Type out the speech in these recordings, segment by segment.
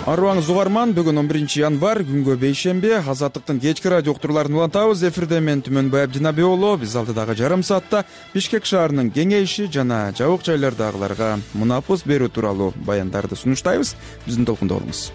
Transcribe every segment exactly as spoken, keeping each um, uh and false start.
Арыбаңыз угарман, бүгүн он биринчи январь, күнгө бейшемби, Азаттыктын кечки радио уктурууларын улантабыз. Эфирде мен Түмөнбай Абдинабий уулу. Биз алдыдагы жарым саатта Бишкек шаарынын кеңейиши жана жабык жайлардагыларга мунапыс берүү тууралуу баяндарды сунуштайбыз. Биздин толкунда болуңуз.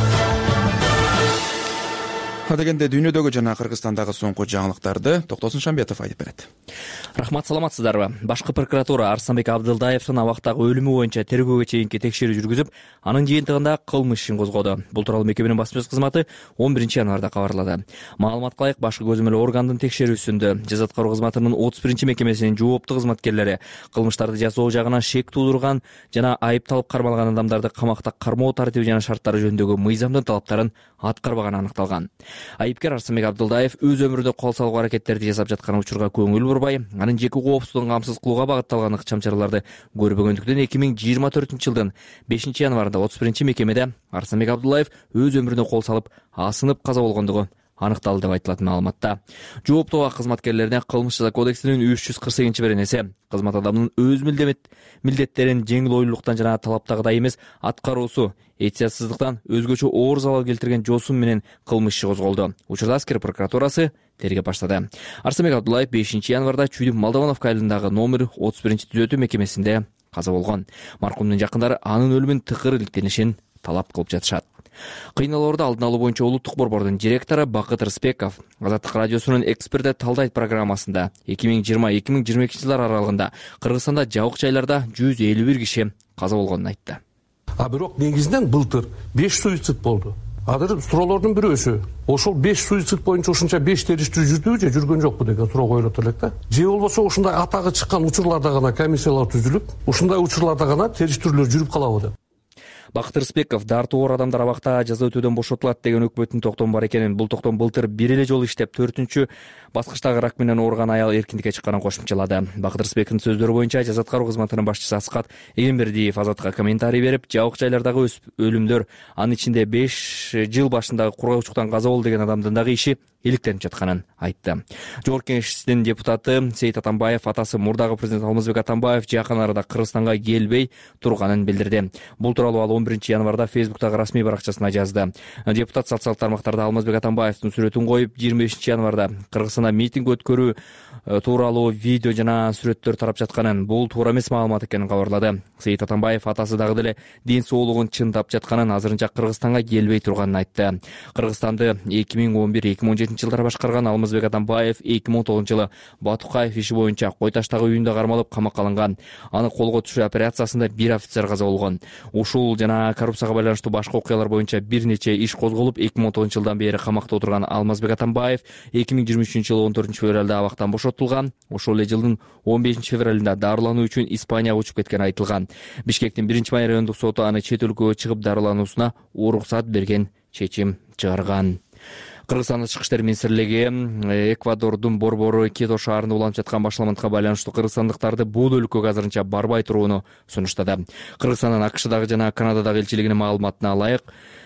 Адегенде дүйнөдөгү жана Кыргызстандагы соңку жаңылыктарды Токтосун Шамбетов айтып берет. Рахмат, саламатсыздарбы? Башкы прокуратура Арсанбек Абдылдаевдин абактагы өлүмү боюнча тергөөгө чейинки текшерүү жүргүзүп, анын жыйынтыгында кылмыш ишин козгоду. Бул тууралуу мекеменин басма сөз кызматы он биринчи январда кабарлады. Маалыматка ылайык, башкы көзөмөл органдын текшерүүсүндө Жаза аткаруу кызматынын отуз биринчи мекемесинин жооптуу кызматкерлери кылмыштарды жасоо жагынан шек туудурган жана айыпталып кармалган адамдарды камакта кармоо тартиби жана шарттары жөнүндөгү мыйзамдын талаптарын аткарбаганы аныкталган. Айыпкер Арсанбек Абдылдаев өз өмүрүндө кол салгуу аракеттерди жасап жаткан учурга көңүл бурбай, анын жеке коопсуздугун камсыз кылууга багытталган ыкчам чараларды көрбөгөндүктөн эки миң жыйырма төртүнчү жылдын бешинчи январында отуз биринчи мекемеде Арсанбек Абдылдаев өз өмүрүнө кол салып, асынып каза болгондугу аныкталды деп айтылат маалыматта. Жооптуу кызматкерлерине Кылмыш жаза кодексинин үч жүз кырк сегизинчи беренеси кызмат адамынын өз милдеттерин жеңил ойлуулуктан жана талаптагыдай эмес аткаруусу этиятсыздыктан өзгөчө оор залал келтирген жосун менен кылмыш иши козголду. Учурда аскер прокуратурасы тергеп баштады. Арсанбек Абдылдаев бешинчи январда Чүйдүн Молдовановка айылындагы номер отуз биринчи түзөтүү мекемесинде каза болгон. Маркумдун жакындары анын өлүмүн тыкыр иликтенишин талап кылып жатышат. Кыйналоорду алдын алуу боюнча улуттук борбордун директору Бакыт Рыспеков Азаттык радиосунун эксперти талдайт программасында эки миң жыйырма эки миң жыйырма экинчи жылдар аралыгында Кыргызстанда жабык жайларда жүз элүү бир киши каза болгонун айтты. А бирок негизинен былтыр беш суицид болду. Азыр суроолордун бирөөсү ошол беш суицид боюнча ушунча беш териштирүү жүрдүбү же жүргөн жокпу деген суроо коюлат элек да. Же болбосо ушундай атагы чыккан учурларда гана комиссиялар түзүлүп, ушундай учурларда гана териштирүүлөр жүрүп калабы деп. Бакыт Рыспеков дартуу оор адамдар абакта жаза өтөөдөн бошотулат деген өкмөттүн токтому бар экенин, бул токтом былтыр бир эле жолу иштеп, төртүнчү баскычтагы рак менен ооруган аял эркиндикке чыкканын кошумчалады. Бакыт Рыспековдун сөздөрү боюнча жаза аткаруу кызматынын башчысы Аскат Эгембердиев Азаттыкка комментарий берип, жабык жайлардагы өлүмдөр, анын ичинде беш жыл башындагы кургоочуктан каза болду деген адамдын дагы иши иликтенип жатканын айтты. Жогорку Кеңештин депутаты Сейит Атамбаев атасы мурдагы президент Алмазбек Атамбаев жакын арада Кыргызстанга келбей турганын билдирди. Бул тууралуу ал он биринчи январда Фейсбуктагы расмий баракчасына жазды. Депутат социалдык тармактарда Алмазбек Атамбаевдин сүрөтүн коюп, жыйырма бешинчи январда Кыргызстанда митинг өткөрүү тууралуу видео жана сүрөттөр тарап жатканын, бул туура эмес маалымат экенин кабарлады. Сейит Атамбаев атасы дагы деле ден соолугун чындап жатканын, азырынча Кыргызстанга келбей турганын айтты. Кыргызстанды эки миң он бир эки миң он жетинчи жылдары башкарган Алмазбек Атамбаев эки миң он тогузунчу жылы Батукаев иши боюнча Кой таштагы үйүндө кармалып камакка алынган. Аны колго түшүү операциясында бир офицер каза болгон. Ушул жана коррупцияга байланыштуу башка окуялар боюнча бир нече иш козголуп, эки миң он тогузунчу жылдан бери камакта отурган Алмазбек Атамбаев эки миң жыйырма үчүнчү жылы он төртүнчү февралда абактан бошотулган. Ошол эле жылдын он бешинчи февралында дарылануу үчүн Испанияга учуп кеткени айтылган. Бишкектин биринчи майра райондук соту аны чет өлкөгө чыгып дарылануусуна уруксат берген чечим чыгарган. Кыргызстандын Тышкы иштер министрлиги Эквадордун Борбору Кито шаарында уланып жаткан башаламатка байланыштуу кыргызстандыктарды бул өлкөгө азырынча барбай турууну сунуштады. Кыргызстандын АКШдагы жана Канададагы элчилигинин маалыматына ылайык,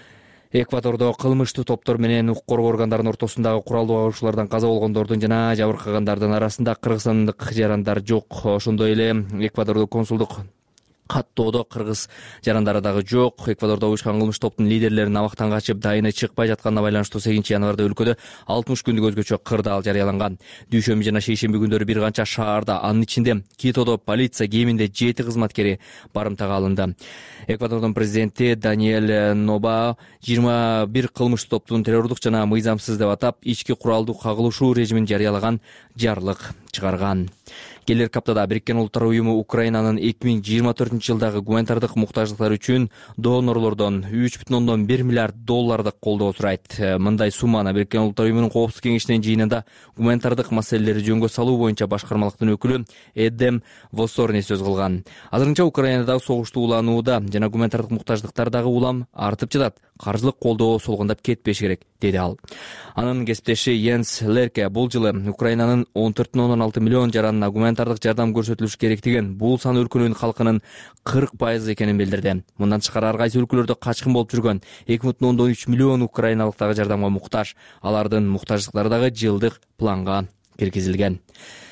Эквадордо кылмыштуу топтор менен укук коргоо органдарынын ортосундагы куралдуу абышуулардан каза болгондордун жана жабыркагандардын арасында кыргызстандык жарандар жок. Ошондой эле Эквадордо консулдук каттоодо кыргыз жарандары дагы жок. Эквадордо уюшкан кылмыш топтун лидерлеринин абактан качып дайыны чыкпай жатканына байланыштуу сегизинчи январда өлкөдө алтымыш күндүк өзгөчө кырдаал жарыяланган. Дүйшөмбү жана шейшемби күндөрү бир канча шаарда, анын ичинде Китодо полиция кеминде жети кызматкери барымтага алынды. Эквадордун президенти Даниэль Ноба жыйырма бир кылмыштуу топтун террордук жана мыйзамсыз деп атап, ички куралдуу кагылышуу режимин жарыялаган жарлык чыгарган. Келер аптада Бириккен Улуттар уюму Украинанын эки миң жыйырма төртүнчү жылдагы гуманитардык муктаждыктар үчүн донорлордон үч бүтүн ондон бир миллиард долларды колдоо сурайт. Мындай сумманы Бириккен Улуттар уюмунун коопсуздук кеңешинин жыйынында гуманитардык маселелери жөнгө салуу боюнча башкармалыктын өкүлү Эдем Воссорни сөз кылган. Азырынча Украинадагы согуштуу уланууда жана гуманитардык муктаждыктардагы улам артып жатат. Каржылык колдоо солгондоп кетпеш керек, деди ал. Анын кесиптеши Йенс Лерке бул жылы Украинанын он төрт бүтүн ондон алты миллион жаранына гуманитардык жардам көрсөтүлүш керектигин, бул сан өлкөнүн халкынын кырк пайыз экенин билдирди. Мындан тышкары ар кайсы өлкөлөрдө качкын болуп жүргөн эки бүтүн ондон үч миллион украиналык дагы жардамга муктаж. Алардын муктаждыктары дагы жылдык планга киргизилген.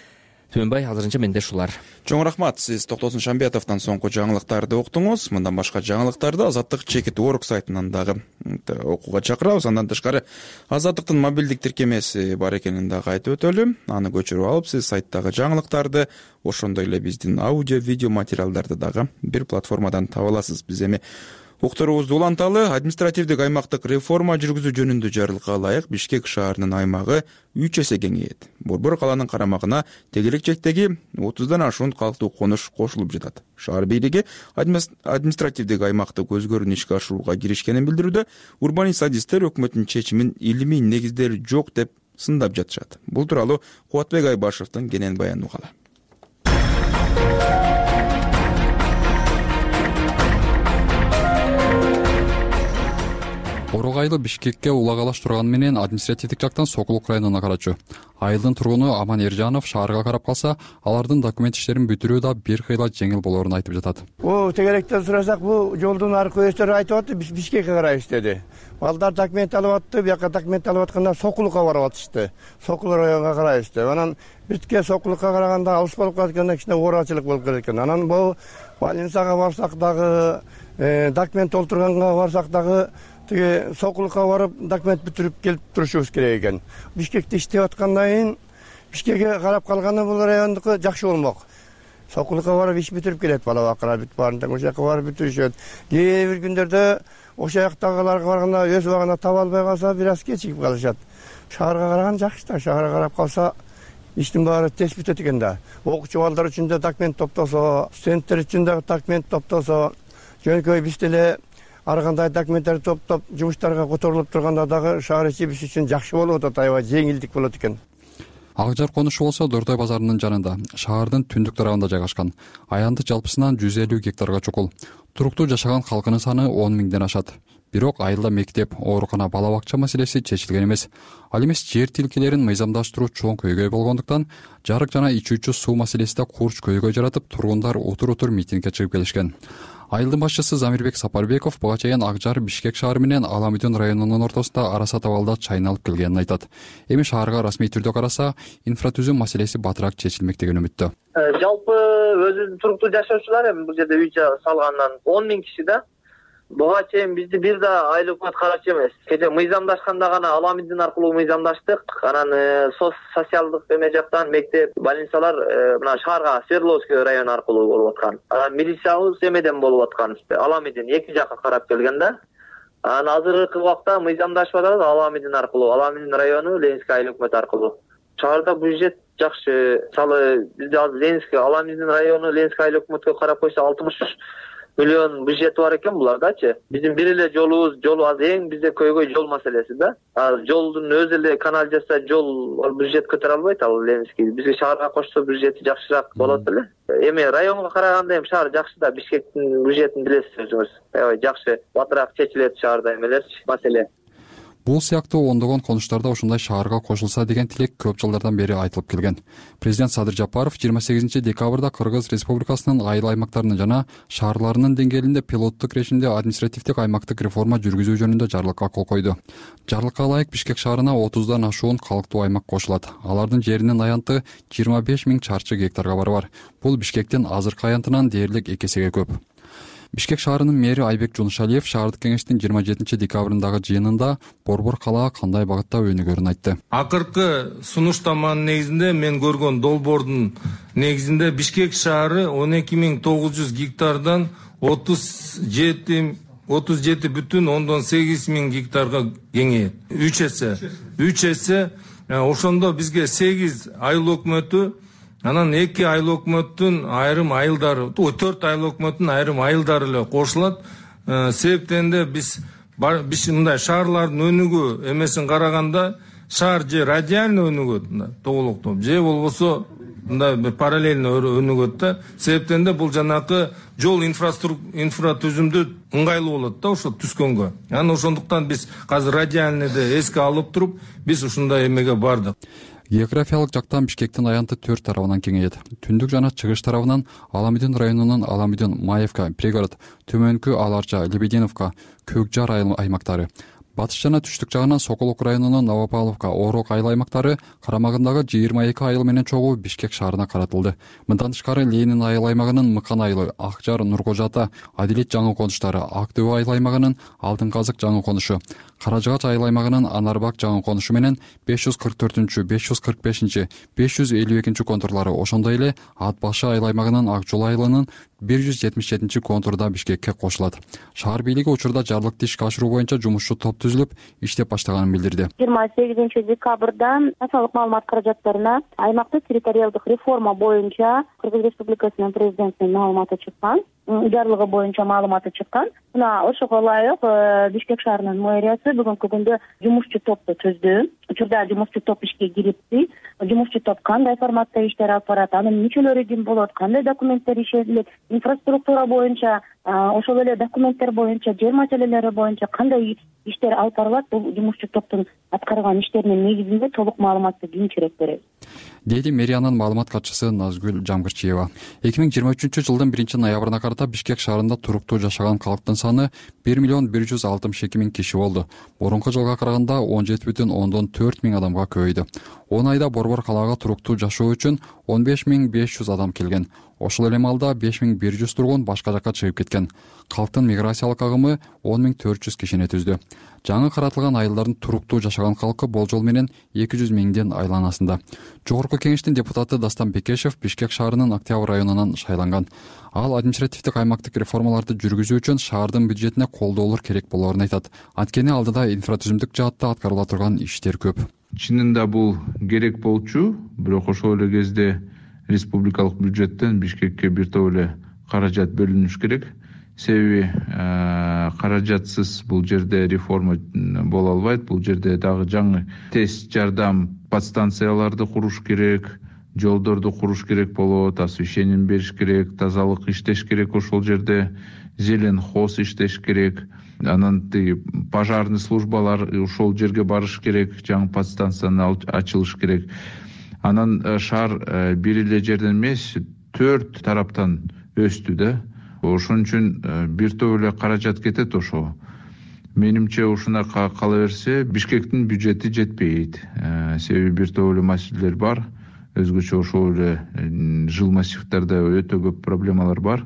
Түмөнбай, азырынча менде ушулар. Чоң рахмат. Сиз Токтосун Шамбетовдон соңку жаңылыктарды уктуңуз. Мындан башка жаңылыктарды Азаттык Чекит Орг сайтынан дагы окууга чакырабыз. Андан тышкары Азаттыктын мобилдик тиркемеси бар экенин дагы айтып өтөлү. Аны көчүрүп алып, сиз сайттагы жаңылыктарды, ошондой эле биздин аудио, видео материалдарды дагы бир платформадан таба аласыз. Биз эми уктуруубузду уланталы. Административдик аймактык реформа жүргүзүү жөнүндө жарлыкка ылайык Бишкек шаарынын аймагы үч эсе кеңейет. Борбор каланын карамагына тегерекчектеги отуздан ашуун калктуу конуш кошулуп жатат. Шаар бийлиги административдик аймактык өзгөрүүнү ишке ашырууга киришкенин билдирүүдө, урбанистадисттер өкмөттүн чечимин илимий негиздери жок деп сындап жатышат. Бул тууралуу Кубатбек Айбашевдин кенен баянын угалы. Орог айылы Бишкекке улагалаш турганы менен административдик жактан Сокулук районуна карачу. Айылдын тургуну Аман Эржанов шаарга карап калса, алардын документ иштерин бүтүрүү да бир кыйла жеңил болоорун айтып жатат. О, тегеректен сурасак, бул жолдун аркы өстөр айтып атты, биз Бишкекке карайбыз деди. Балдар документ алып атты, бияка документ алып атканда Сокулукка барып атышты. Сокул районуна карайбыз деп. Анан биртке Сокулукка караганда алыс болуп калганда кичине оорачылык болуп кеткен экен. Анан бул больницага барсак дагы, документ толтурганга барсак дагы тиги Сокулукка барып документ бүтүрүп келип турушубуз керек экен. Бишкекте иштеп аткандан кийин Бишкекке карап калганы бул райондуку жакшы болмок. Сокулукка барып иш бүтүрүп келет, бала бакыра бүт баарында ошол жака барып бүтүрүшөт. Кээ бир күндөрдө ошол жактагыларга барганда өз убагында таба албай калса бир аз кечигип калышат. Шаарга караган жакшы да, шаарга карап калса иштин баары тез бүтөт экен да. Окуучу балдар үчүн да документ топтосо, студенттер үчүн да документ топтосо, жөнөкөй биз деле ар кандай документтерди топтоп жумуштарга которулуп турганда дагы шаар ичи биз үчүн жакшы болуп атат, аябай жеңилдик болот экен. Ак жар конушу болсо Дордой базарынын жанында, шаардын түндүк тарабында жайгашкан. Аянды жалпысынан жүз элүү гектарга чукул. Туруктуу жашаган халкынын саны он миңден ашат. Бирок айылда мектеп, оорукана, бала бакча маселеси чечилген эмес. Ал эмес жер тилкелерин мыйзамдаштыруу чоң көйгөй болгондуктан жарык жана ичүүчү суу маселесинде курч көйгөй жаратып, тургундар утур-утур митингге чыгып келишкен. Айылдын башчысы Замирбек Сапарбеков буга чейин Ак жар Бишкек шаары менен Аламүдүн районунун ортосунда араса табалда чайналып келгенин айтат. Эми шаарга расмий түрдө караса, инфратүзүм маселеси батыраак чечилмек деген үмүттө. Жалпы өзү туруктуу жашоочулар эми бул жерде үй салгандан он миң киши да. Буга чейин бизди бир да айыл өкмөт карачу эмес. Кече мыйзамдашканда гана Аламүдүн аркылуу мыйзамдаштык. Анан социалдык эме жактан мектеп, больницалар мына шаарга Свердловский район аркылуу болуп аткан. Анан милициябыз эмеден болуп аткан. Аламүдүн эки жакка карап келген да. Анан азыркы убакта мыйзамдашып атат Аламүдүн аркылуу, Аламүдүн району Ленинский айыл өкмөт аркылуу. Шаарда бюджет жакшы. Мисалы бизде азыр Ленинский, Аламүдүн району Ленинский айыл өкмөткө карап койсо алтымыш миллион бюджети бар экен булардачы. Биздин бир эле жолубуз, жол аз эң бизде көйгөй жол маселеси да. Ал жолдун өзү эле канализация жол бюджет көтөрө албайт ал Ленинский. Бизге шаарга кошсо бюджети жакшыраак болот эле. Эми районго караганда эми шаар жакшы да, Бишкектин бюджетин билесиз өзүңүз. Аябай жакшы, батыраак чечилет шаарда эмелерчи, маселе. Бул сыяктуу ондогон конуштарда ушундай шаарга кошулса деген тилек көп жылдардан бери айтылып келген. Президент Садыр Жапаров жыйырма сегизинчи декабрда Кыргыз Республикасынын айыл аймактарынын жана шаарларынын деңгээлинде пилоттук режимде административдик аймактык реформа жүргүзүү жөнүндө жарлыкка кол койду. Жарлыкка ылайык Бишкек шаарына отуздан ашуун калктуу аймак кошулат. Алардын жеринин аянты жыйырма беш миң чарчы гектарга барабар. Бул Бишкектин азыркы аянтынан дээрлик эки эсеге көп. Бишкек шаарынын мэри Айбек Жунушалиев шаардык кеңештин жыйырма жетинчи декабрындагы жыйынында Борбор калаа кандай багытта өнүгөрүн айтты. Акыркы сунуштаманын негизинде мен көргөн долбоордун негизинде Бишкек шаары он эки миң тогуз жүз гектардан отуз жети бүтүн ондон сегиз миң гектарга кеңейет. үч эсе. үч эсе. Ошондо бизге сегиз айыл өкмөтү, анан эки айыл өкмөттүн айрым айылдары, төрт айыл өкмөттүн айрым айылдары эле кошулат. Себептен де биз биз мындай шаарлардын өнүгүү эмесин караганда шаар же радиально өнүгөт, толуктуу, же болбосо мындай бир параллельно өнүгөт да. Себептен де бул жанакы жол инфратүзүмдү ыңгайлуу болот да ошо түскөнгө. Анан ошондуктан биз азыр радиальныйды эске алып туруп, биз ушундай эмеге бардык. Географиялык жактан Бишкектин аянты төрт тарабынан кеңейет. Түндүк жана чыгыш тарабынан Аламүдүн районунун Аламүдүн, Маевка, Пригород, Төмөнкү Аларча, Лебединовка, Көк жар аймактары, батыш жана түштүк жагынан Сокулук районунун Новопавловка, Орок айыл аймактары карамагындагы жыйырма эки айыл менен чогуу Бишкек шаарына каратылды. Мындан тышкары Ленин айыл аймагынын Мыкан айылы, Акжар, Нуркожа ата, Адилет жаңы конуштары, Ак дөбө айыл аймагынын Алтын казык жаңы конушу, Кара жыгач айыл аймагынын Анарбак жаңы конушу менен беш жүз кырк төртүнчү, беш жүз кырк бешинчи, беш жүз элүү экинчи контурлары, ошондой эле Ат башы айыл аймагынын Ак жол айылынын бир жүз жетимиш жетинчи контурда Бишкекке кошулат. Шаар бийлиги учурда жарлыкты ишке ашыруу боюнча жумушчу топ түзүлүп, иштеп баштаганын билдирди. жыйырма сегизинчи декабрда социалдык маалымат каражаттарына аймактык территориалдык реформа боюнча Кыргыз Республикасынын президентинин маалыматы чыккан, жарлыгы боюнча маалыматы чыккан. Мына ошого ылайык Бишкек шаарынын мэриясы бүгүнкү күндө жумушчу топту түздү. Учурда жумушчу топ ишке кирипти. Жумушчу топ кандай форматта иштер алып барат, анын мүчөлөрү ким болот, кандай документтер ишелет, инфраструктура боюнча, ошол эле документтер боюнча, жер маселелери боюнча кандай иштер алып барылат, бул жумушчу топтун аткарган иштеринин негизинде толук маалыматты кийинчерээк беребиз, деди мэриянын маалымат катчысы Назгүл Жамгырчиева. эки миң жыйырма үчүнчү жылдын биринчи ноябрына карата Бишкек шаарында туруктуу жашаган калктын саны бир миллион бир жүз алтымыш эки миң киши болду. Мурунку жылга караганда он жети бүтүн ондон төрт миң адамга көбөйдү. он айда Борбор калаага туруктуу жашоо үчүн он беш миң беш жүз адам келген. Ошол эле маалда беш миң бир жүз тургун башка жакка чыгып кеткен. Калктын миграциялык агымы он миң төрт жүз кишини түздү. Жаңы каратылган айылдардын туруктуу жашаган калкы болжол менен эки жүз миңдин айланасында. Жогорку кеңештин депутаты Дастан Бекешев Бишкек шаарынын Октябрь районунан шайланган. Ал административдик аймактык реформаларды жүргүзүү үчүн шаардын бюджетине колдоолор керек болоорун айтат. Анткени алдыда инфратүзүмдүк жаатта аткарыла турган иштер көп. Чынында бул керек болчу, бирок ошол эле кезде республикалык бюджеттен Бишкекке бир топ эле каражат бөлүнүш керек. Себеби каражатсыз бул жерде реформа боло албайт. Бул жерде дагы жаңы тез жардам подстанцияларды куруш керек, жолдорду куруш керек болот, освещение бериш керек, тазалык иштеш керек, ошол жерде зелен хоз иштеш керек. Анан тиги пожарный службалар ошол жерге барыш керек, жаңы подстанцияны ачылыш керек. Анан шаар бир эле жерден эмес, төрт тараптан өстү да. Ошон үчүн бир топ эле каражат кетет ошо. Менимче ушуна кала берсе Бишкектин бюджети жетпейт. Себеби бир топ эле маселелер бар. Өзгөчө ошол эле жыл массивдерде өтө көп проблемалар бар.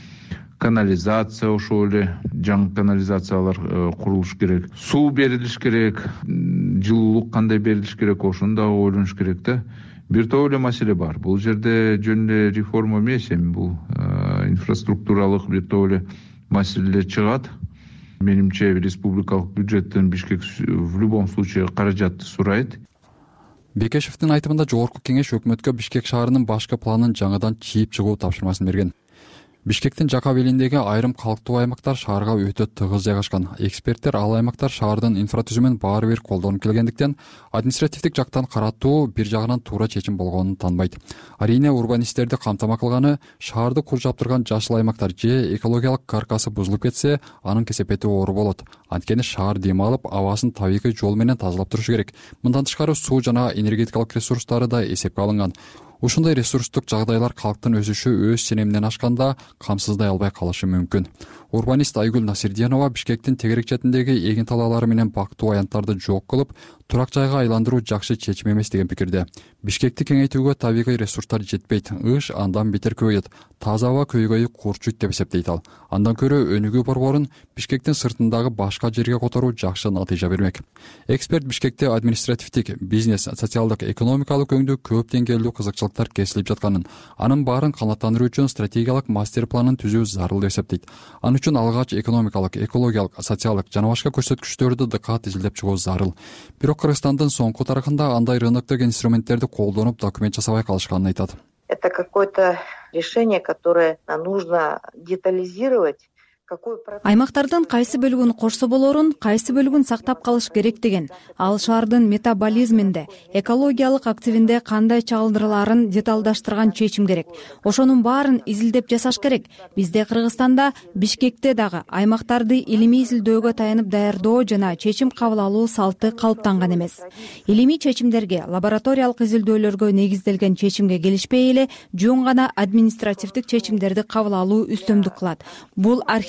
Канализация, ошол эле жаңы канализациялар курулуш керек. Суу берилиш керек, жылуулук кандай берилиш керек, ошону дагы ойлонуш керек да. Бир топ эле маселе бар. Бул жерде жөн эле реформа эмес, эми бул инфраструктуралык бир топ эле маселелер чыгат. Менимче республикалык бюджеттен Бишкек в любом случае каражатты сурайт. Бекешевдин айтымында жогорку кеңеш өкмөткө Бишкек шаарынын башкы планын жаңыдан чийип чыгуу тапшырмасын берген. Бишкектин жака белиндеги айрым калктуу аймактар шаарга өтө тыгыз жайгашкан. Эксперттер ал аймактар шаардын инфратүзүмүн баары бир колдонуп келгендиктен административдик жактан каратуу бир жагынан туура чечим болгонун таанбайт. Арине урбанисттерди камтама кылганы шаарды куржаптырган жашыл аймактар же экологиялык каркасы бузулуп кетсе, анын кесепети оор болот. Анткени шаар дем алып, абасын табигый жол менен тазалап турушу керек. Мындан тышкары суу жана энергетикалык ресурстары да эсепке алынган. Ушундай ресурстук жагдайлар калктын өсүшү өз ченеминен ашканда камсыздай албай калышы мүмкүн. Урбанист Айгүл Насирдиянова Бишкектин тегерек четиндеги эгин талаалары менен бактуу аянттарды жок кылып, турак жайга айландыруу жакшы чечим эмес деген пикирде. Бишкекти кеңейтүүгө табигый ресурстар жетпейт, ыш андан бетер көбөйөт, таза аба көйгөйү курчуйт деп эсептейт ал. Андан көрө өнүгүү борборун Бишкектин сыртындагы башка жерге которуу жакшы натыйжа бермек. Эксперт Бишкекте административдик, бизнес, социалдык, экономикалык өңдүү көп деңгээлдүү кызыкчылыктар кесилип жатканын, анын баарын канааттандыруу үчүн стратегиялык мастер планын түзүү зарыл деп эсептейт. Анын үчүн алгач экономикалык, экологиялык, социалдык жана башка көрсөткүчтөрдү дыкат изилдеп чыгуу зарыл. Бирок Кыргызстандын соңку тарыхында андай рыноктук инструменттерди колдонуп документ жасабай калышканын айтат. Это какое-то решение, которое нужно детализировать. Аймактардын кайсы бөлүгүн корсо болорун, кайсы бөлүгүн сактап калыш керек деген, ал шаардын метаболизминде, экологиялык активинде кандай чагылдырылаарын деталдаштырган чечим керек. Ошонун баарын изилдеп жасаш керек. Бизде Кыргызстанда, Бишкекте дагы аймактарды илимий изилдөөгө таянып даярдоо жана чечим кабыл алуу салты калыптанган эмес. Илимий чечимдерге, лабораториялык изилдөөлөргө негизделген чечимге келишпей эле, жөн гана административдик чечимдерди кабыл алуу үстөмдүк кылат. Бул архитектура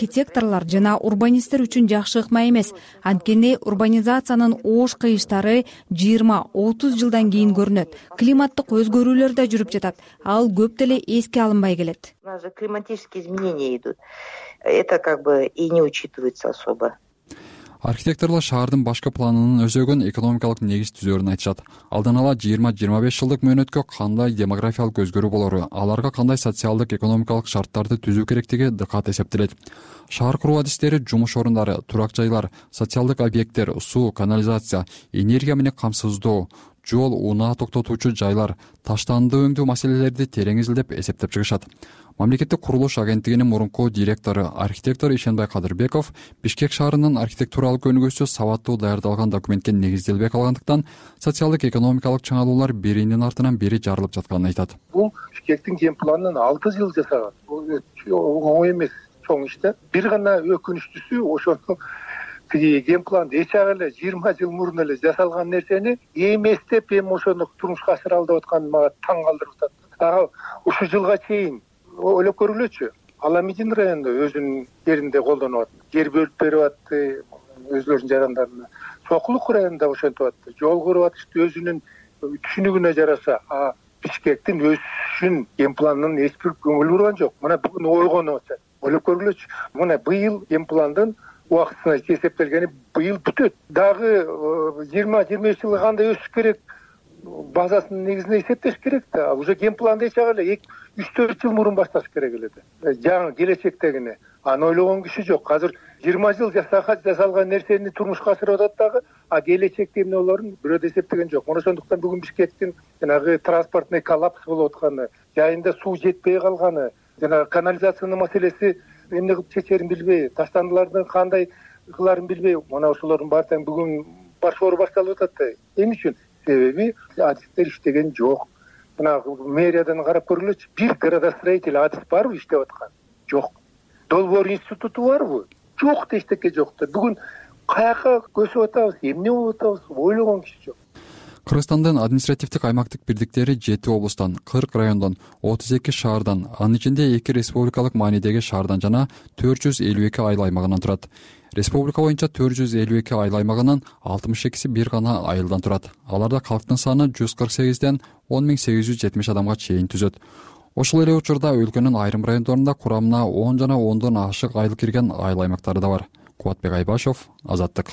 архитекторлор жана урбанисттер үчүн жакшы ыкма эмес. Анткени урбанизациянын оош кыйыштары жыйырма отуз жылдан кийин көрүнөт. Климаттык өзгөрүүлөр да жүрүп жатат. Ал көп деле эске алынбай келет. У нас же климатические изменения идут. Это как бы и не учитывается особо. Архитекторлор шаардын башкы планынын өзөгөн экономикалык негиз түзөрүн айтышат. Алдан ала жыйырма жыйырма беш жылдык мөөнөткө кандай демографиялык өзгөрүү болору, аларга кандай социалдык экономикалык шарттарды түзүү керектиги дыкат эсептелет. Шаар куруу адистери жумуш орундары, турак жайлар, социалдык объекттер, суу, канализация, энергия менен камсыздоо, жол, унаа токтотуучу жайлар, таштанды өңдөө маселелерди терең изилдеп эсептеп чыгышат. Мамлекеттик курулуш агенттигинин мурунку директору архитектор Ишенбай Кадырбеков Бишкек шаарынын архитектуралык өнүгүүсү сабаттуу даярдалган документке негизделбей калгандыктан социалдык экономикалык чыңалуулар биринин артынан бири жарылып жатканын айтат. Бул Бишкектин ген планын алты жыл жасаган. Бул оңой эмес, чоң иш да. Бир гана өкүнүчтүүсү ошону тиги ген планды эч ак эле жыйырма жыл мурун эле жасалган нерсени эместеп эми ошону турмушка ашыра алып аткан мага таң калтырып атат. Ага ушул жылга чейин ойлоп көргүлөчү. Аламидин районунда өзүнүн жеринде колдонуп атты. Жер бөлүп берип атты өзлөрүнүн жарандарына. Сокулук районунда ошентип атты. Жол куруп атышты өзүнүн түшүнүгүнө жараша. А Бишкектин өсүшүн ген планынын эч бир көңүл бурган жок. Мына бүгүн ойгонуп атат. Ойлоп көргүлөчү. Мына быйыл ген пландын убактысына эсептелгени быйыл бүтөт. Дагы жыйырма жыйырма беш жылга кандай өсүш керек? Базасынын негизинде эсептеш керек да. Уже ген планды эч ак эле үч төрт жыл мурун башташ керек эле да. Жаңы келечектегини аны ойлогон киши жок. Азыр жыйырма жыл жасалган нерсени турмушка ашырып атат дагы, а келечекте эмне болорун бирөө да эсептеген жок. Мына ошондуктан бүгүн Бишкектин жанагы транспортный коллапс болуп атканы, жайында суу жетпей калганы, жанагы канализациянын маселеси эмне кылып чечерин билбей, таштандылардын кандай кыларын билбей, мына ошолордун баары тең бүгүн башкаруу башталып атат да. Эмне үчүн? Себеби адистер иштеген жок. Мына мэриядан карап көргүлөчү. Бир градостроитель адис барбы иштеп аткан? Жок. Долбоор институту барбы? Жок да, эчтеке жок да. Бүгүн каяка көсүп атабыз, эмне болуп атабыз? Ойлогон киши жок. Кыргызстандын административдик аймактык бирдиктери жети облустан, кырк райондон, отуз эки шаардан, анын ичинде эки республикалык маанидеги шаардан жана төрт жүз элүү эки айыл аймагынан турат. Республика боюнча төрт жүз элүү эки айыл аймагынын алтымыш экиси бир гана айылдан турат. Аларда калктын саны жүз кырк сегизден он миң сегиз жүз жетимиш адамга чейин түзөт. Ошол эле учурда өлкөнүн айрым райондорунда курамына он жана ондон ашык айыл кирген айыл аймактары да бар. Кубатбек Айбашов, Азаттык.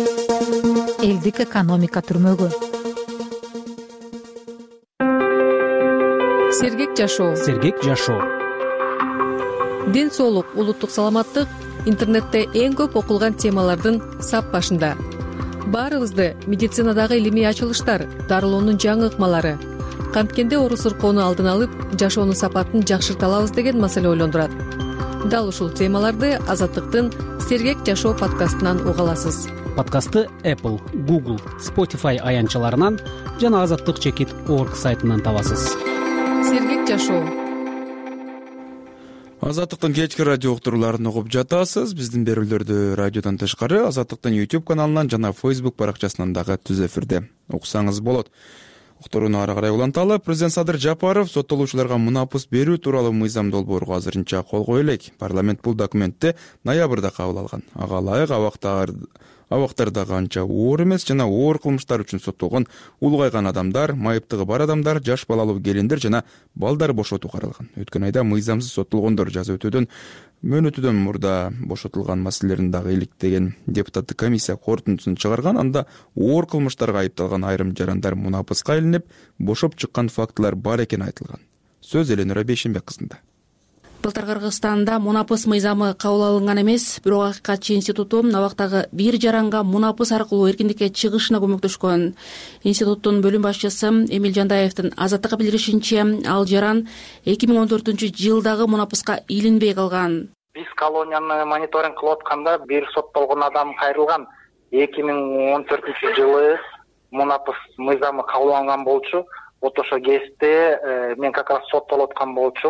Элдик экономика түрмөгү. Сергек жашоо. Сергек жашоо. Ден соолук, улуттук саламаттык интернетте эң көп окулган темалардын сап башында. Баарыбызды медицинадагы илимий ачылыштар, дарылоонун жаңы ыкмалары, канткенде оору сыркоону алдын алып, жашоонун сапатын жакшырта алабыз деген маселе ойлондурат. Дал ушул темаларды Азаттыктын Сергек жашоо подкастынан уга аласыз. Подкастты Apple, Google, Spotify аянтчаларынан жана азаттык чекит орг сайтынан табасыз. Сергек жашоо. Азаттыктын кечки радио уктурууларын угуп жатасыз. Биздин берүүлөрдү радиодон тышкары Азаттыктын YouTube каналынан жана Facebook баракчасынан дагы түз эфирде уксаңыз болот. Уктурууну ары карай уланталы. Президент Садыр Жапаров соттолуучуларга мунапыс берүү тууралуу мыйзам долбоорго азырынча кол кое элек. Парламент бул документти ноябрда кабыл алган. Ага ылайык абактардагы анча оор эмес жана оор кылмыштар үчүн соттолгон улгайган адамдар, майыптыгы бар адамдар, жаш балалуу келиндер жана балдар бошотуу каралган. Өткөн айда мыйзамсыз соттолгондор жаза өтүүдөн мөөнөтүдөн мурда бошотулган маселелерин дагы иликтеген депутаттык комиссия корутундусун чыгарган. Анда оор кылмыштарга айыпталган айрым жарандар мунапыска илинип, бошоп чыккан фактылар бар экени айтылган. Сөз Эленура Бейшенбек кызында. Былтыр Кыргызстанда мунапыс мыйзамы кабыл алынган эмес, бирок Акыйкатчы институту абактагы бир жаранга мунапыс аркылуу эркиндикке чыгышына көмөктөшкөн. Институттун бөлүм башчысы Эмил Жандаевдин Азаттыкка билдиришинче, ал жаран эки миң он төртүнчү жылдагы мунапыска илинбей калган. Биз колонияны мониторинг кылып атканда бир соттолгон адам кайрылган. эки миң он төртүнчү жылы мунапыс мыйзамы кабыл алынган болчу. Вот ошо кезде мен как раз соттолуп аткан болчумун.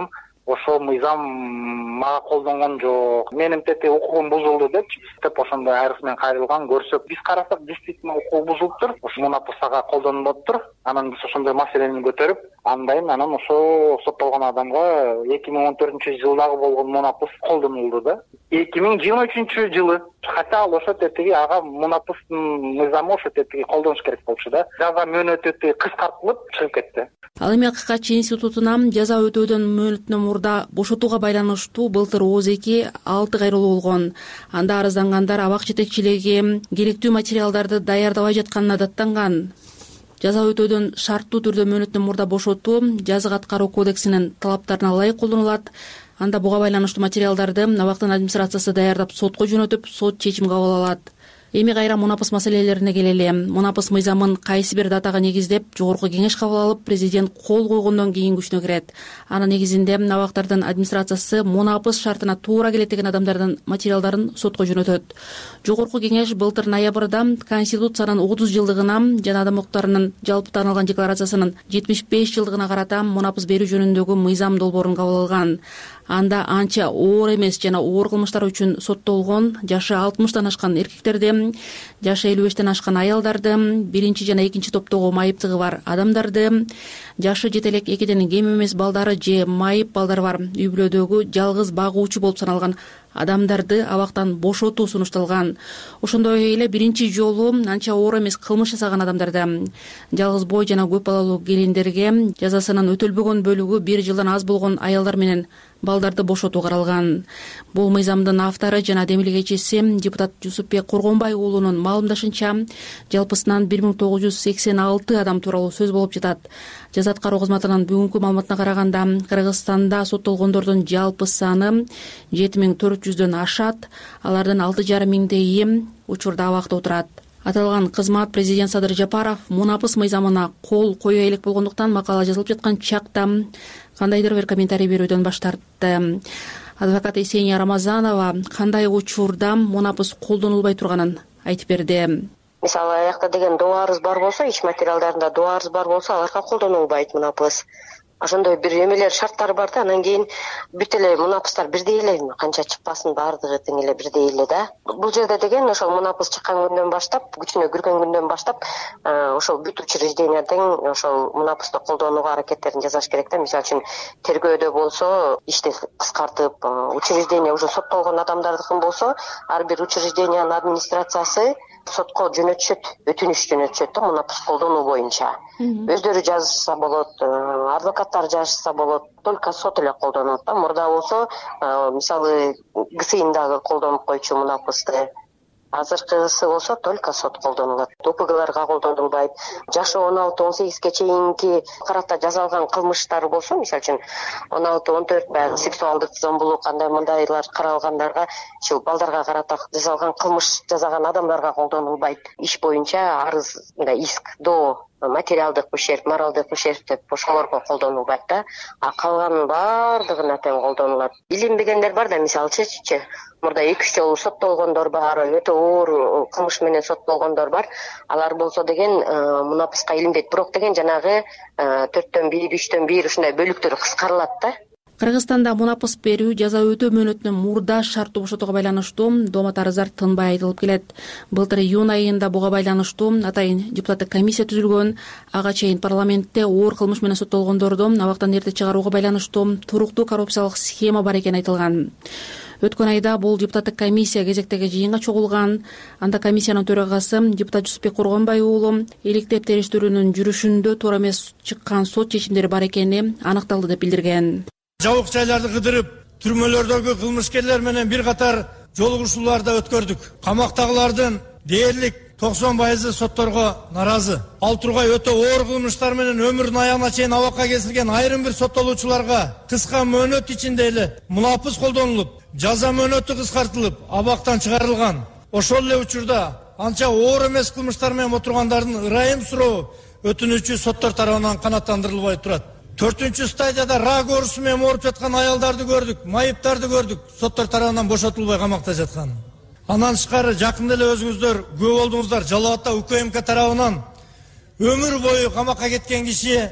ошол мыйзам мага колдонгон жок, менин тети укугум бузулду деп деп ошондой айрык менен кайрылган көрсөк, биз карасак действительно укугу бузулуптур, ошо мунапысага колдонулуптур. Анан биз ошондой маселени көтөрүп, андайын анан ошо соттолгон адамга эки миң он төртүнчү жылдагы болгон мунапыс колдонулду да. эки миң жыйырма үчүнчү жылы, хотя ал ошо тетиги ага мунапыстын мыйзамы ошо тетиги колдонуш керек болчу да. Жаза мөөнөтү кыскартылып чыгып кетти. Ал эми ККЧ институтуна жаза өтөөдөн мөөнөтүнөн мурда бошотууга байланыштуу былтыр ооз эки алты кайрылуу болгон. Анда арыздангандар абак жетекчилиги керектүү материалдарды даярдабай жатканына даттанган. Жаза өтөөдөн шарттуу түрдө мөөнөтүнөн мурда бошотуу жазык аткаруу кодексинин талаптарына ылайык колдонулат. Анда буга байланыштуу материалдарды абактын администрациясы даярдап сотко жөнөтүп, сот чечим кабыл алат. Эми кайра мунапыс маселелерине келели. Мунапыс мыйзамын кайсы бир датага негиздеп жогорку кеңеш кабыл алып, президент кол койгондон кийин күчүнө кирет. Анын негизинде абактардын администрациясы мунапыс шартына туура келет деген адамдардын материалдарын сотко жөнөтөт. Жогорку кеңеш былтыр ноябрда Конституциянын отуз жылдыгына жана адам укуктарынын жалпы таанылган декларациясынын жетимиш беш жылдыгына карата мунапыс берүү жөнүндөгү мыйзам долбоорун кабыл алган. Анда анча оор эмес жана оор кылмыштар үчүн соттолгон жашы алтымыштан ашкан эркектерди, жашы элүү бештен ашкан аялдарды, биринчи жана экинчи топтогу майыптыгы бар адамдарды, жашы жете элек экиден кем эмес балдары же майып балдары бар үй бүлөдөгү жалгыз багуучу болуп саналган адамдарды абактан бошотуу сунушталган. Ошондой эле биринчи жолу анча оор эмес кылмыш жасаган адамдарды, жалгыз бой жана көп балалуу келиндерге, жазасынын өтөлбөгөн бөлүгү бир жылдан аз болгон аялдар менен балдарды бошотуу каралган. Бул мыйзамдын автору жана демилгечиси депутат Жусупбек Коргонбай уулунун маалымдашынча, жалпысынан бир миң тогуз жүз сексен алты адам тууралуу сөз болуп жатат. Жаза аткаруу кызматынын бүгүнкү маалыматына караганда, Кыргызстанда соттолгондордун жалпы саны жети миң төрт жүздөн ашат, алардын алты жарым миңдейи учурда абакта отурат. Аталган кызмат президент Садыр Жапаров мунапыс мыйзамына кол кое элек болгондуктан макала жазылып жаткан чакта кандайдыр бир комментарий берүүдөн баш тартты. Адвокат Есения Рамазанова кандай учурда мунапыс колдонулбай турганын айтып берди. Мисалы, аякта деген доо арыз бар болсо, иш материалдарында доо арыз бар болсо, аларга колдонулбайт мунапыс. Ошондой бир эмелер, шарттары бар да, анан кийин бүт эле мунапыстар бирдей эле, канча чыкпасын баардыгы тең эле бирдей эле да. Бул жерде деген ошол мунапыс чыккан күндөн баштап, күчүнө кирген күндөн баштап, ошол бүт учреждения тең ошол мунапысты колдонууга аракеттерин жасаш керек да. Мисалы үчүн тергөөдө болсо, ишти кыскартып, учреждение уже соттолгон адамдардыкын болсо, ар бир учреждениянын администрациясы сотко жөнөтүшөт, өтүнүш жөнөтүшөт да мунапыс колдонуу боюнча. Өздөрү жазса болот, адвокаттар жазса болот, только сот эле колдонот да. Мурда болсо, мисалы, ГСИН дагы колдонуп койчу мунапысты. Азыркысы болсо только сот колдонулат. ОПГларга колдонулбайт. Жашы он алты он сегизге чейинки карата жазалган кылмыштар болсо, мисалы үчүн он алты он төрт баягы сексуалдык зомбулук кандай мындайлар каралгандарга, ушул балдарга карата жасалган кылмыш жасаган адамдарга колдонулбайт. Иш боюнча арыз, мындай иск, доо, материалдык ущерб, моралдык ущерб деп ошолорго колдонулбайт да. А калганын баардыгына тең колдонулат. Илинбегендер бар да, мисалчы, мурда эки үч жолу соттолгондор бар, өтө оор кылмыш менен соттолгондор бар. Алар болсо деген мунапыска илинбейт. Бирок деген жанагы төрттөн бир, үчтөн бир ушундай бөлүктөр кыскарылат да. Кыргызстанда мунапыс берүү жаза өтөө мөөнөтүнөн мурда шарттуу бошотууга байланыштуу доомат арыздар тынбай айтылып келет. Былтыр июнь айында буга байланыштуу атайын депутаттык комиссия түзүлгөн. Ага чейин парламентте оор кылмыш менен соттолгондорду абактан эрте чыгарууга байланыштуу туруктуу коррупциялык схема бар экени айтылган. Өткөн айда бул депутаттык комиссия кезектеги жыйынга чогулган. Анда комиссиянын төрагасы депутат Жусупбек Коргонбай уулу иликтеп териштирүүнүн жүрүшүндө туура эмес чыккан сот чечимдери бар экени аныкталды деп билдирген. Жабык жайларды кыдырып, түрмөлөрдөгү кылмышкерлер менен бир катар жолугушууларды өткөрдүк. Камактагылардын дээрлик токсон пайызы сотторго наразы. Ал тургай өтө оор кылмыштар менен өмүрүнүн аягына чейин абакка кесилген айрым бир соттолуучуларга кыска мөөнөт ичинде эле мунапыс колдонулуп, жаза мөөнөтү кыскартылып, абактан чыгарылган. Ошол эле учурда анча оор эмес кылмыштар менен отургандардын ырайым суроо өтүнүүчү соттор тарабынан канааттандырылбай турат. Төртүнчү стадияда рак оорусу менен ооруп жаткан аялдарды көрдүк, майыптарды көрдүк, соттор тарабынан бошотулбай камакта жаткан. Андан тышкары жакында эле өзүңүздөр күбө болдуңуздар, Жалал Абадта УКМК тарабынан өмүр бою камакка кеткен киши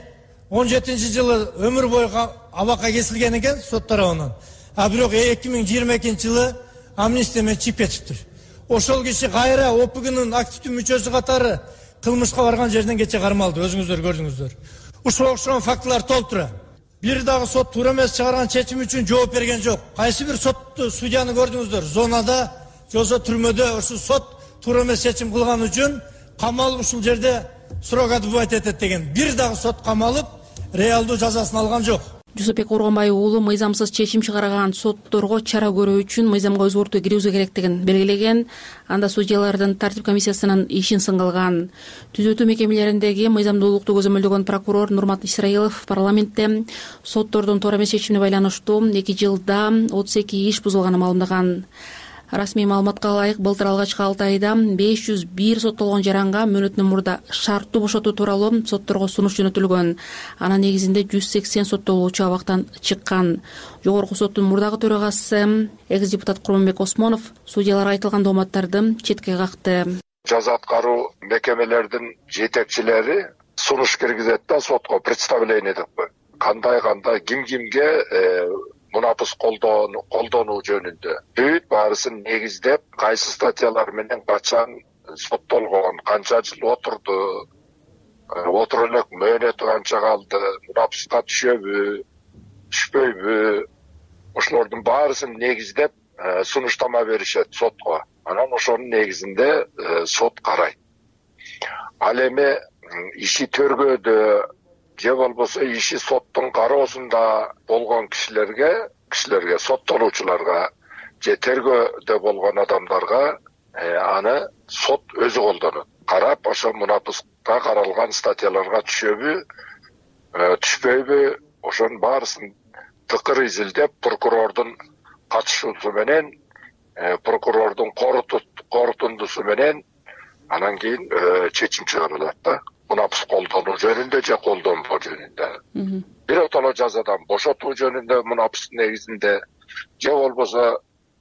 он жетинчи жылы өмүр бою абакка кесилген экен сот тарабынан. А бирок эки миң жыйырма экинчи жылы амнистия менен чыгып кетиптир. Ошол киши кайра ОПГнын активдүү мүчөсү катары кылмышка барган жерден кече кармалды, өзүңүздөр көрдүңүздөр. Ушуга окшогон фактылар толтура. Бир дагы сот туура эмес чыгарган чечим үчүн жооп берген жок. Кайсы бир сотту, судьяны көрдүңүздөр? Зонада, жосо түрмөдө ошол сот туура эмес чечим кылган үчүн камалып ушул жерде срок отбывать этет деген. Бир дагы сот камалып, реалдуу жазасын алган жок. Жусупбек Оргонбай уулу мыйзамсыз чечим чыгарган сотторго чара көрүү үчүн мыйзамга өзгөртүү киргизүү керектигин белгилеген. Анда судьялардын тартип комиссиясынын ишин сынгылган. Түзөтүү мекемелериндеги мыйзамдуулукту көзөмөлдөгөн прокурор Нурмат Исраилов парламентте соттордун туура эмес чечимине байланыштуу эки жылда отуз эки иш бузулганын маалымдаган. Расмий маалыматка ылайык былтыр алгачкы алты айда беш жүз бир соттолгон жаранга мөөнөтүнөн мурда шарттуу бошотуу тууралуу сотторго сунуш жөнөтүлгөн. Анын негизинде жүз сексен соттолуучу абактан чыккан. Жогорку соттун мурдагы төрагасы экс депутат Курманбек Осмонов судьялар айтылган дооматтарды четке какты. Жаза аткаруу мекемелердин жетекчилери сунуш киргизет да сотко представление деп кой. Кандай кандай ким кимге мунапыс колдонуу жөнүндө бүт баарысын негиздеп, кайсы статьялар менен качан соттолгон, канча жыл отурду, отурулук мөөнөтү канча калды, мунапыска түшөбү, түшпөйбү, ошолордун баарысын негиздеп сунуштама беришет сотко. Анан ошонун негизинде сот карайт. Ал эми иши төргөөдө же болбосо иши соттун кароосунда болгон кишилерге, кишилерге, соттолуучуларга же тергөөдө болгон адамдарга аны сот өзү колдонот. Карап, ошо мунапыска каралган статьяларга түшөбү, түшпөйбү, ошонун баарысын тыкыр изилдеп, прокурордун катышуусу менен, прокурордун корутундусу менен анан кийин чечим чыгарылат да. Мунапыс колдонуу жөнүндө же колдонбоо жөнүндө. Биротоло жазадан бошотуу жөнүндө мунапыстын негизинде же болбосо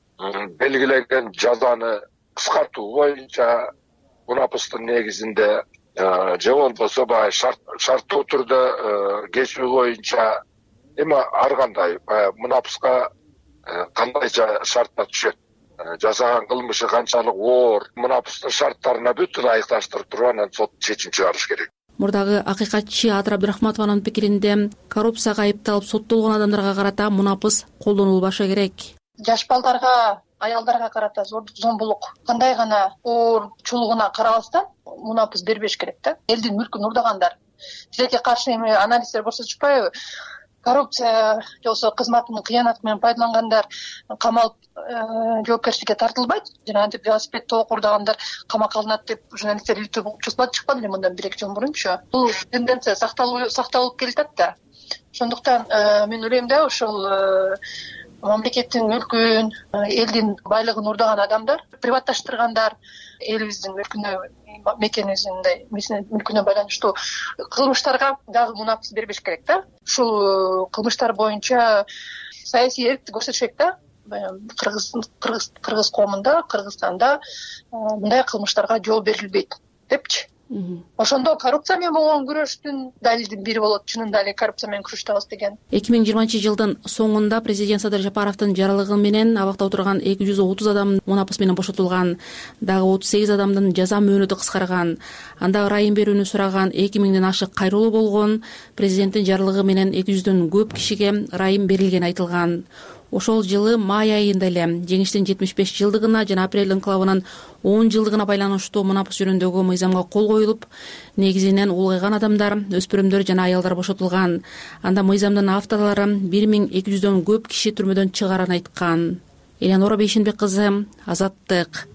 белгилеген жазаны кыскартуу боюнча мунапыстын негизинде же болбосо баягы шарттуу түрдө кесүү боюнча эми ар кандай мунапыска кандайча шартта түшөт, жасаган кылмышы канчалык оор, мунапыстын шарттарына бүтүн айыкташтырып туруп анан сот чечим чыгарыш керек. Мурдагы акыйкатчы Адыр Абдрахматованын пикиринде коррупцияга айыпталып соттолгон адамдарга карата мунапыс колдонулбашы керек. Жаш балдарга, аялдарга карата зордук, зомбулук кандай гана оорчулугуна карабастан мунапыс бербеш керек да. Элдин мүлкүн урдагандар, тилекке каршы эми анализдер көрсөтүшпайбы? Коррупция жолсо кызматынын кыянаты менен пайдалангандар камалып жоопкерчиликке тартылбайт. Жана антип велосипедди окурдагандар камакка алынат деп журналисттер иликтөө болуп чыкпады эле мындан бир эки жыл мурунчу. Бул тенденция сакталып келатат да. Ошондуктан мен ойлойм да, ошол мамлекеттин мүлкүн, элдин байлыгын урдаган адамдар, приватташтыргандар, элибиздин мүлкүнө, мекенибиздин мүлкүнө байланыштуу кылмыштарга дагы мунапыс бербеш керек да. Ушул кылмыштар боюнча саясий эркти көрсөтүш керек да. Кыргыз кыргыз коомунда, Кыргызстанда мындай кылмыштарга жол берилбейт депчи. Ошондо коррупция менен болгон күрөштүн далилдин бири болот. Чынында эле коррупция менен күрөштөбүз деген. эки миң жыйырманчы жылдын соңунда президент Садыр Жапаровдун жаралыгы менен абакта отурган эки жүз отуз адам мунапыс менен бошотулган. Дагы отуз сегиз адамдын жаза мөөнөтү кыскарган. Анда ырайым берүүнү сураган эки миңден ашык кайрылуу болгон. Президенттин жаралыгы менен эки жүздөн көп кишиге ырайым берилгени айтылган. Ошол жылы май айында эле жеңиштин жетимиш беш жылдыгына жана апрель инкылабынын он жылдыгына байланыштуу мунапыс жөнүндөгү мыйзамга кол коюлуп, негизинен улгайган адамдар, өспүрүмдөр жана аялдар бошотулган. Анда мыйзамдын авторлору бир миң эки жүздөн көп киши түрмөдөн чыгарын айткан. Элянора Бейшенбек кызы, Азаттык.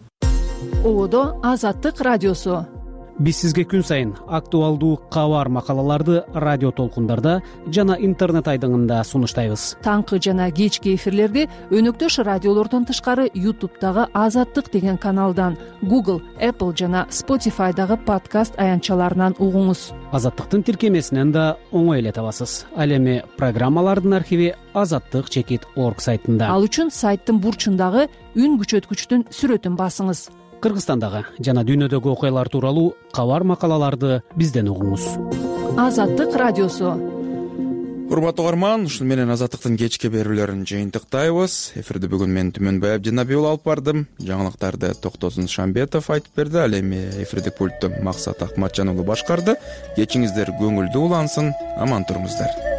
Ободо Азаттык радиосу. Биз сизге күн сайын актуалдуу кабар макалаларды радио толкундарда жана интернет айдыңында сунуштайбыз. Таңкы жана кечки эфирлерди өнөктөш радиолордон тышкары ютубтагы Азаттык деген каналдан, Google, Apple жана Spotify'дагы подкаст аянтчаларынан угуңуз. Азаттыктын тиркемесинен да оңой эле табасыз. Ал эми программалардын архиви азаттык чекит орг сайтында. Ал үчүн сайттын бурчундагы үн күчөткүчтүн сүрөтүн басыңыз. Кыргызстандагы жана дүйнөдөгү окуялар тууралуу кабар макалаларды бизден угуңуз. Азаттык радиосу. урматтуу угарман, ушуну менен Азаттыктын кечки берүүлөрүн жыйынтыктайбыз. Эфирди бүгүн мен Түмөнбай Абдинабий уулу алып бардым. Жаңылыктарды Токтосун Шамбетов айтып берди. Ал эми эфирдик пультту Максат Акматжан уулу башкарды. Кечиңиздер көңүлдүү улансын, аман туруңуздар.